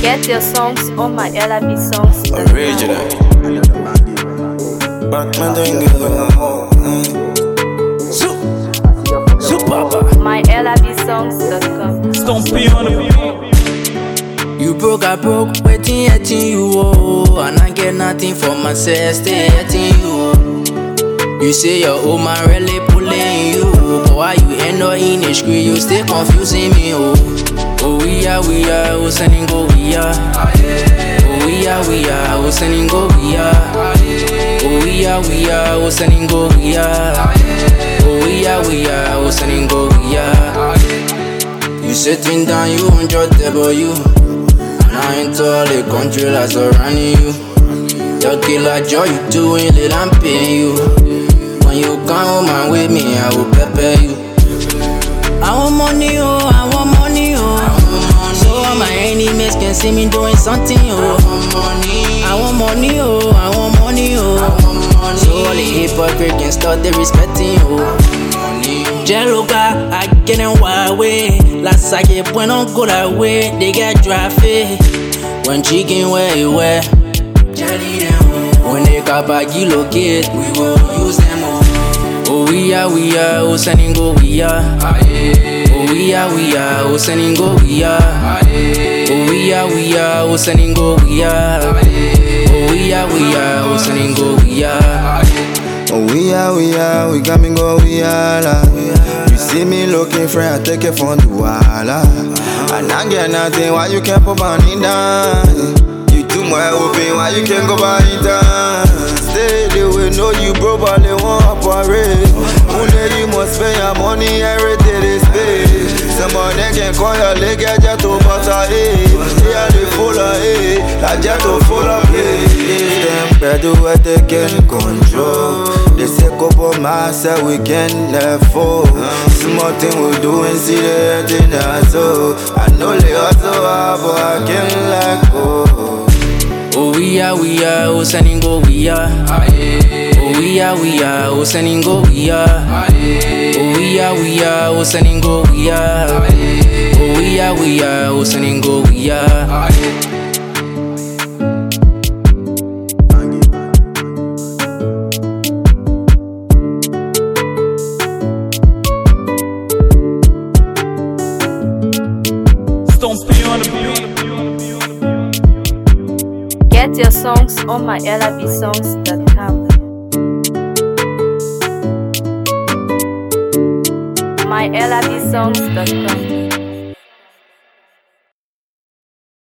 Get your songs on my LRB songs. Original. Batman don't give a Super. My LRBsongs.com. Stompy on the beat. You broke, I broke, waiting, hating you, oh. And I get nothing for myself, stay hating you, oh. You say your old man really pulling you, but why you end up in the screen, you stay confusing me, oh. Oh, we are, oh, sending go, we are. Oh, we are, oh, sending go, we are. Oh, we are, oh, sending go, we are. Oh, we are, oh, sending go, we are. You sitting down, you on your table, you. Now into all the country that's surrounding you. Your killer joy, you doing it, I'm paying you. When you come home and with me, I will prepare you. I want money, oh, I want money, oh. So all my enemies can see me doing something, oh. I want money, oh, I want money, oh. So all the hypocrites can start they respecting, oh. Jeluga, I get in wild way. Last I get when on good away, they get drafted. When chicken where you wear, when they got baggy locate, we will use them all. Oh we are, oh sending go we are. Oh we are, oh sending go we are. Oh we are, oh sending go we are. Oh we are, oh sending go we are. Oh, we are, we got me go, we are. You see me looking for I take it from the wall. And I get nothing, why you can't put money down? You too much open, why you can't go buy it down? Stay there, we know you broke, but they won't operate. Only you must pay your money, every day they pay. Somebody can call your leg, I just to matter, yeah, they full of I just to full of them better what they can control. They say couple myself we can let fall. Small thing we do and see the thing that's so. I know they also have, but I can't let go. Oh we are, oh sending go we are. Oh we are, oh sending go we are. Oh we are, oh sending go we are. Oh we are, oh sending go we are. Stompy on the beat. Get your songs on my LRBsongs.com. My LRBsongs.com.